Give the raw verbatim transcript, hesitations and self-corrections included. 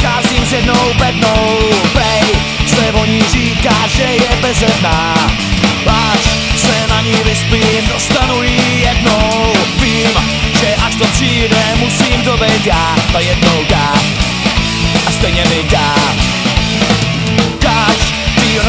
scházím s jednou bednou. Prej se o ní říká, že je bezedná. Až se na ní vyspím, dostanu ji jednou. Vím, že až to přijde, musím to být já. Ta jednou dá a stejně mi dá.